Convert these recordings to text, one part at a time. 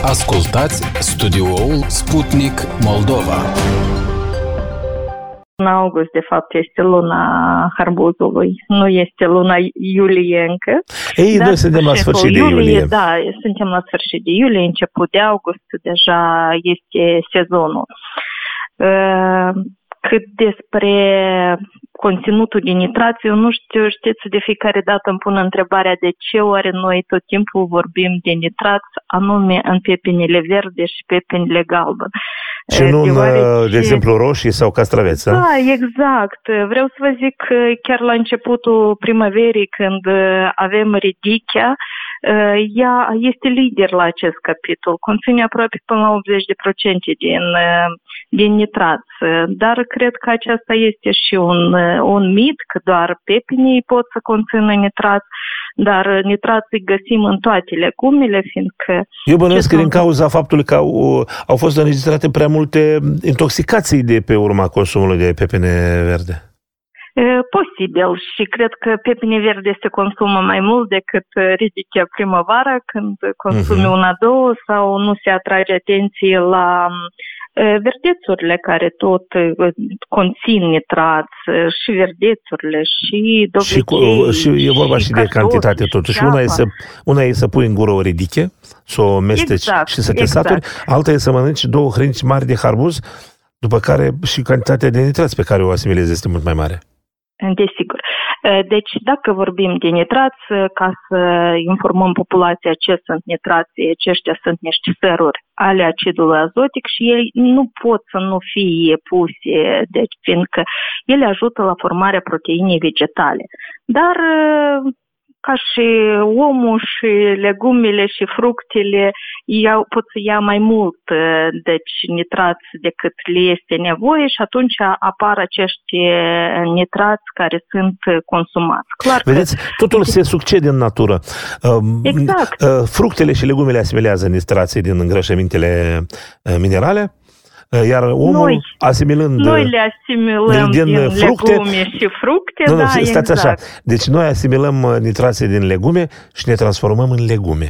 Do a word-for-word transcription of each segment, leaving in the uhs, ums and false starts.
Ascultați studioul Sputnik Moldova. În august, de fapt, este luna harbuzului, nu este luna iulie încă. Ei, noi suntem la sfârșit de iulie. iulie. Da, suntem la sfârșit de iulie, început de august, deja este sezonul. Cât despre conținutul din nitrați, eu nu știu, știți, de fiecare dată îmi pun întrebarea de ce oare noi tot timpul vorbim de nitrați, anume în pepenile verde și pepenile galben. Și nu, deoarece... de exemplu, roșii sau castraveți, da? Da, exact. Vreau să vă zic că chiar la începutul primăverii, când avem ridichea, ea este lider la acest capitol. Conține aproape până la optzeci la sută din, din nitrați. Dar cred că aceasta este și un, un mit, că doar pepenii pot să conțină nitrați, dar nitrații găsim în toate legumele, fiindcă... Eu bănuiesc că din cauza faptului că au, au fost înregistrate prea multe intoxicații de pe urma consumului de pepene verde. Posibil, și cred că pepene verde se consumă mai mult decât ridichea primăvara, când consumi uh-huh. una, două, sau nu se atrage atenție la verdețurile care tot conțin nitrați, și verdețurile, și dovlechei. Și, și e vorba și, și de cantitate totuși. Una e, să, una e să pui în gură o ridiche, să o mesteci exact, și să te exact. saturi, alta e să mănânci două hrănici mari de harbuz, după care și cantitatea de nitrați pe care o asimilezi este mult mai mare. Desigur. Deci, dacă vorbim de nitrați, ca să informăm populația ce sunt nitrații, aceștia sunt niște săruri ale acidului azotic și ei nu pot să nu fie puse, deci, fiindcă ele ajută la formarea proteinei vegetale. Dar, ca și omul și legumele și fructele, iau, pot să ia mai mult, deci, nitrați decât le este nevoie și atunci apar acești nitrați care sunt consumați. Clar că... Vedeți, totul se succede în natură. Exact. Fructele și legumele asimilează nitrații din îngrășămintele minerale, iar omul, noi, asimilând noi le asimilăm din, din fructe, legume și fructe, nu, da, nu, stați exact. Așa. Deci noi asimilăm nitrații din legume și ne transformăm în legume.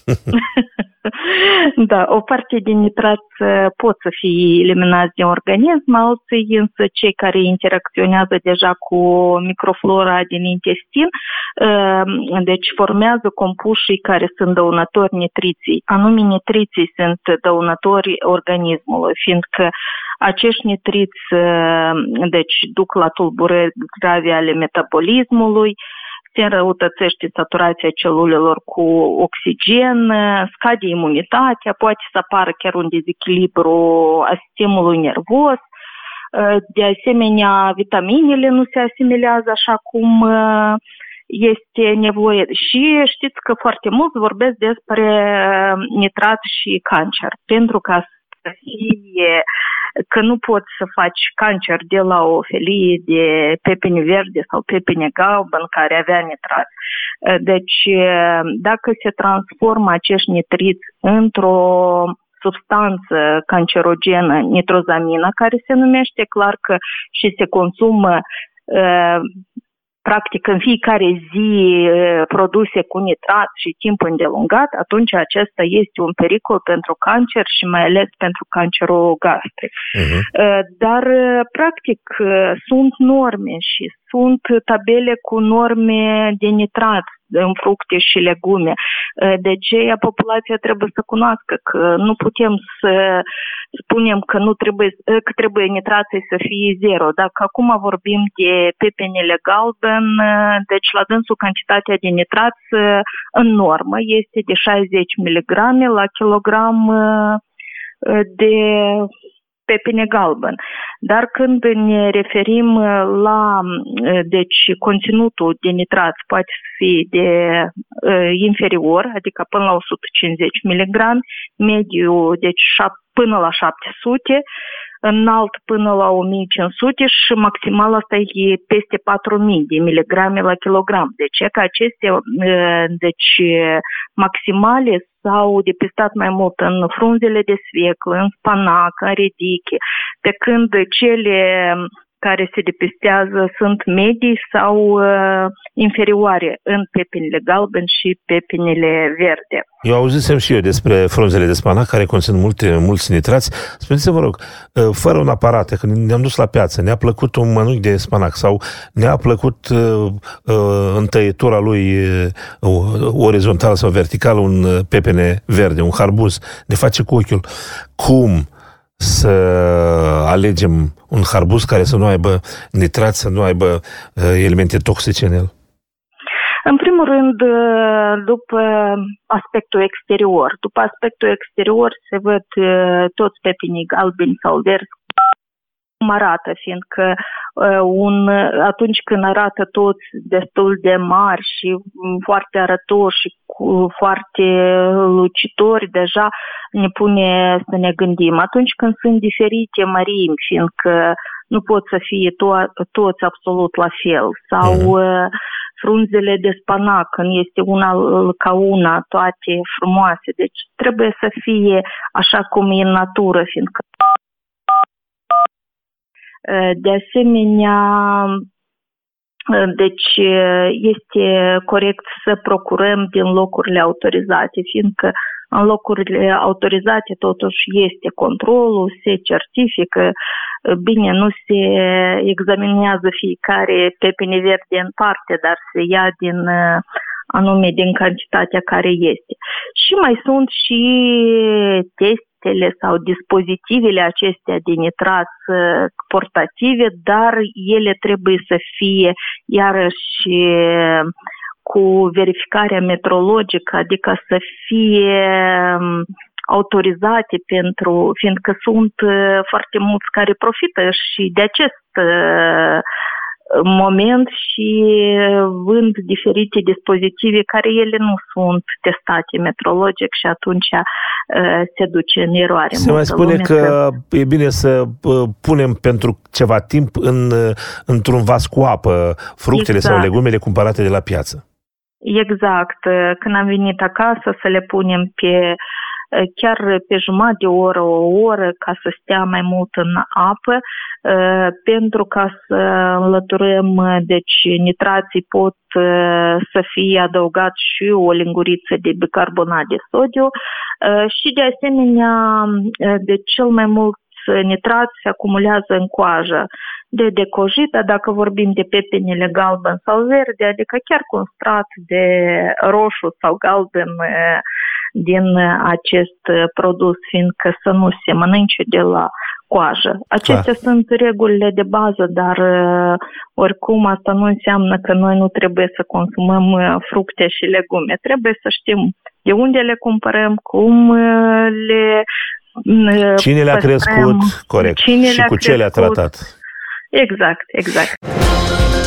Da, o parte din nitrați pot să fie eliminați din organism, alții însă cei care interacționează deja cu microflora din intestin, deci formează compușii care sunt dăunători nitriții. Anume, nitriții sunt dăunători organismului, fiindcă acești nitriți deci, duc la tulburări grave ale metabolismului, se înrăutățește saturația celulelor cu oxigen, scade imunitatea, poate să apară chiar un dezechilibru a sistemului nervos. De asemenea, vitaminele nu se asimilează așa cum este nevoie. Și știți că foarte mult vorbesc despre nitrat și cancer, pentru ca să fie că nu poți să faci cancer de la o felie de pepene verde sau pepene galben care avea nitrat. Deci, dacă se transformă acești nitriți într-o substanță cancerogenă, nitrozamină, care se numește, clar că și se consumă practic în fiecare zi produse cu nitrat și timp îndelungat, atunci acesta este un pericol pentru cancer și mai ales pentru cancerul gastric. Uh-huh. Dar, practic, sunt norme și sunt tabele cu norme de nitrat în fructe și legume. De aceea populația trebuie să cunoască că nu putem să spunem că nu trebuie, că trebuie nitrații să fie zero. Dacă acum vorbim de pepenele galben, deci la dânsul cantitatea de nitrați în normă este de șaizeci de miligrame la kilogram de pepene galben. Dar când ne referim la deci, conținutul de nitrați poate fi de uh, inferior, adică până la o sută cincizeci de miligrame, mediu deci până la șapte sute, înalt până la o mie cinci sute și maximal asta e peste patru mii de miligrame la kilogram. Deci că acestea deci, maximale s-au depistat mai mult în frunzele de sfeclă, în spanac, în ridiche, pe când cele care se depistează sunt medii sau uh, inferioare în pepenile galben și pepenile verde. Eu auzisem și eu despre frunzele de spanac care conțin multe, mulți nitrați. Spuneți-vă, vă rog, fără un aparat, când ne-am dus la piață, ne-a plăcut un mănânc de spanac sau ne-a plăcut uh, uh, în tăietura lui uh, orizontală sau verticală un pepene verde, un harbuz, ne face cu ochiul. Cum să alegem un harbuz care să nu aibă nitrați, să nu aibă uh, elemente toxice în el? În primul rând, după aspectul exterior. După aspectul exterior se văd toți pepenii galbeni sau verzi cum arată, fiindcă un, atunci când arată toți destul de mari și foarte arători și cu, foarte lucitori, deja ne pune să ne gândim. Atunci când sunt diferite mărimi, fiindcă nu pot să fie to- toți absolut la fel, sau mm-hmm. frunzele de spanac, când este una ca una, toate frumoase. Deci trebuie să fie așa cum e în natură, fiindcă de asemenea, deci este corect să procurăm din locurile autorizate, fiindcă în locurile autorizate totuși este controlul, se certifică, bine, nu se examinează fiecare pepene verde în parte, dar se ia din anume din cantitatea care este. Și mai sunt și testele sau dispozitivele acestea de nitrat portative, dar ele trebuie să fie iarăși cu verificarea metrologică, adică să fie autorizate pentru, fiindcă sunt foarte mulți care profită și de acest moment și vând diferite dispozitive care ele nu sunt testate metrologic și atunci uh, se duce în eroare. Se mai spune că e bine să punem pentru ceva timp în, într-un vas cu apă fructele exact. Sau legumele cumpărate de la piață. Exact. Când am venit acasă să le punem pe chiar pe jumătate de oră, o oră, ca să stea mai mult în apă, pentru ca să înlăturăm, deci nitrații pot să fie adăugat și o linguriță de bicarbonat de sodiu și de asemenea, de cel mai mult nitrați se acumulează în coajă de decojita, dacă vorbim de pepenile galben sau verde, adică chiar cu un strat de roșu sau galben din acest produs, fiindcă să nu se mănânce de la coajă. Acestea da. Sunt regulile de bază, dar oricum asta nu înseamnă că noi nu trebuie să consumăm fructe și legume. Trebuie să știm de unde le cumpărăm, cum le Cine le-a crescut, corect, cine și le-a cu ce le-a tratat. Exact, exact.